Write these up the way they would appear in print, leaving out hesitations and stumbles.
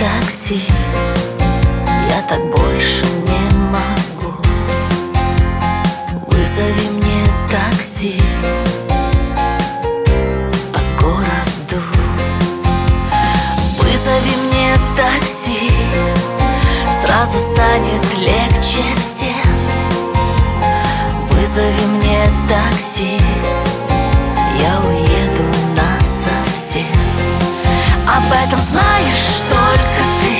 такси, я так больше не могу. Вызови мне такси по городу. Вызови мне такси, сразу станет легче всем. Вызови мне такси, я уеду насовсем. Об этом знаешь только ты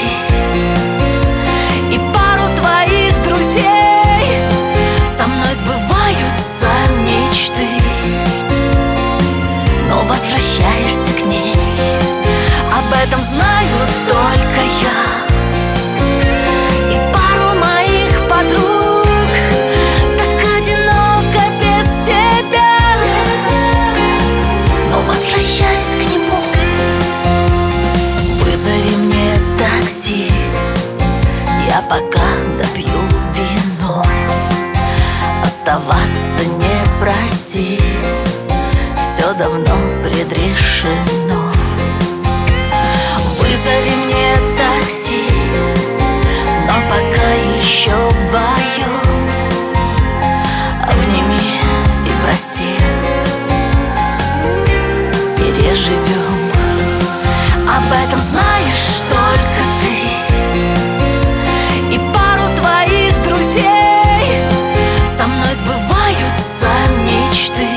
и пару твоих друзей. Со мной сбываются мечты, но возвращаешься к ней. Об этом знаю только я и пару моих подруг. Так одиноко без тебя, но возвращаюсь к нему. Вызови мне такси, я пока допью вино. Оставаться не проси, все давно предрешено. Вызови мне такси, но пока еще вдвоем. Обними и прости, переживем. Об этом знаешь только ты и пару твоих друзей. Со мной сбываются мечты,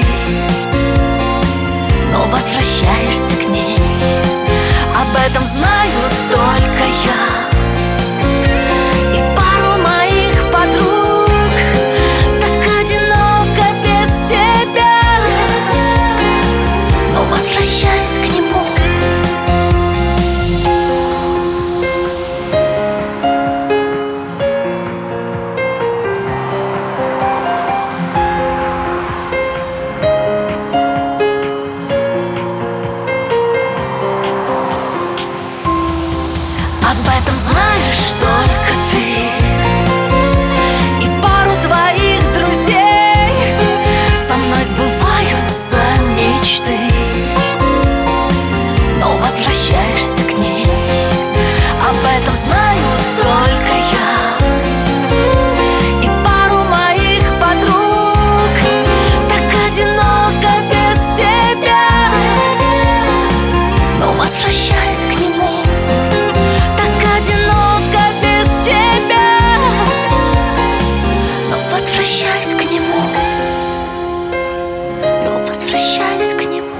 но возвращаешься к ней. Об этом знаю только я и пару моих подруг. Так одиноко без тебя, но возвращаюсь к нему. Об этом знаешь только ты и пару твоих друзей. Со мной сбываются мечты, но возвращаешься к ней. Об этом знаю только я и пару моих подруг. Так одиноко без тебя, но возвращаюсь к нему. Одиноко без тебя, но возвращаюсь к нему, но возвращаюсь к нему.